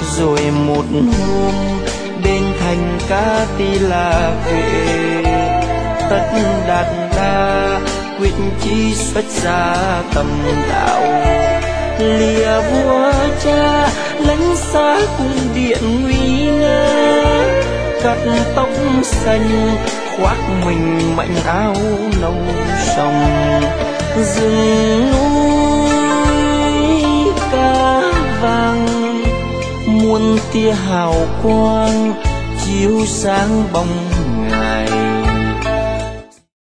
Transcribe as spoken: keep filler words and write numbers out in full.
Rồi một hôm bên thành Ca Tỳ La về, tất đạt đa quyết chí xuất gia tầm đạo. Lìa vua cha lánh xa cung điện nguy nga, cắt tóc xanh khoác mình mảnh áo nâu sòng. Rừng núi cá vàng muôn tia hào quang chiếu sáng bóng ngài,